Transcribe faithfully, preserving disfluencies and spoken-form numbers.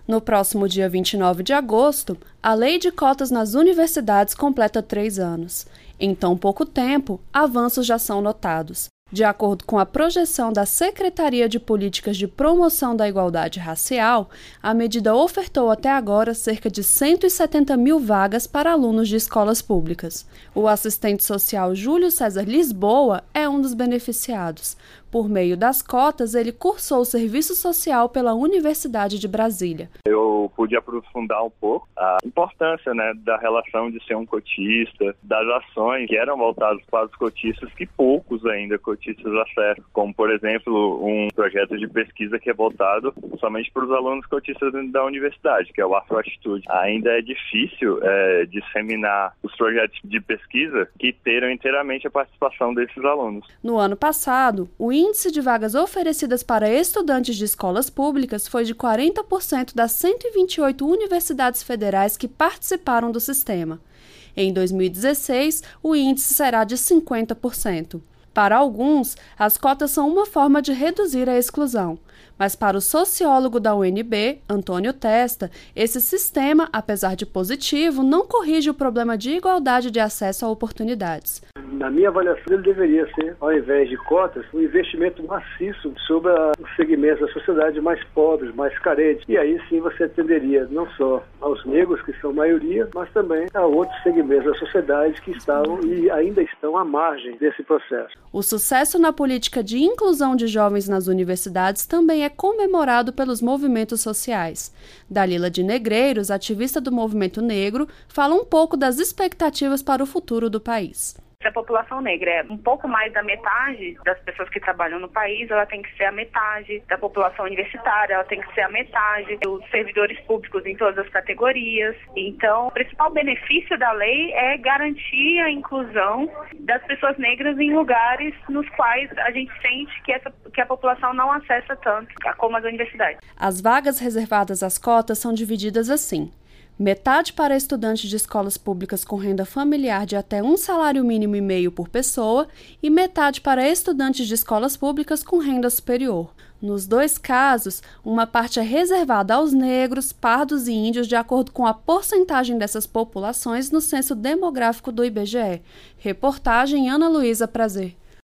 No próximo dia vinte e nove de agosto, a Lei de Cotas nas universidades completa três anos. Em tão pouco tempo, avanços já são notados. De acordo com a projeção da Secretaria de Políticas de Promoção da Igualdade Racial, a medida ofertou até agora cerca de cento e setenta mil vagas para alunos de escolas públicas. O assistente social Júlio César Lisboa é um dos beneficiados. Por meio das cotas, ele cursou o serviço social pela Universidade de Brasília. Eu pude aprofundar um pouco a importância, né, da relação de ser um cotista, das ações que eram voltadas para os cotistas, que poucos ainda cotistas acessam, como, por exemplo, um projeto de pesquisa que é voltado somente para os alunos cotistas da universidade, que é o Afroatitude. Ainda é difícil é, disseminar os projetos de pesquisa que terão inteiramente a participação desses alunos. No ano passado, o índice de vagas oferecidas para estudantes de escolas públicas foi de quarenta por cento das cento e vinte e oito universidades federais que participaram do sistema. Em dois mil e dezesseis, o índice será de cinquenta por cento. Para alguns, as cotas são uma forma de reduzir a exclusão. Mas para o sociólogo da U N B, Antônio Testa, esse sistema, apesar de positivo, não corrige o problema de igualdade de acesso a oportunidades. Na minha avaliação, ele deveria ser, ao invés de cotas, um investimento maciço sobre os segmentos da sociedade mais pobres, mais carentes. E aí sim você atenderia não só aos negros, que são maioria, mas também a outros segmentos da sociedade que estavam e ainda estão à margem desse processo. O sucesso na política de inclusão de jovens nas universidades também é comemorado pelos movimentos sociais. Dalila de Negreiros, ativista do movimento negro, fala um pouco das expectativas para o futuro do país. Se a população negra é um pouco mais da metade das pessoas que trabalham no país, ela tem que ser a metade da população universitária, ela tem que ser a metade dos servidores públicos em todas as categorias. Então, o principal benefício da lei é garantir a inclusão das pessoas negras em lugares nos quais a gente sente que, essa, que a população não acessa tanto, como as universidades. As vagas reservadas às cotas são divididas assim: metade para estudantes de escolas públicas com renda familiar de até um salário mínimo e meio por pessoa e metade para estudantes de escolas públicas com renda superior. Nos dois casos, uma parte é reservada aos negros, pardos e índios de acordo com a porcentagem dessas populações no censo demográfico do I B G E. Reportagem Ana Luísa Prazer.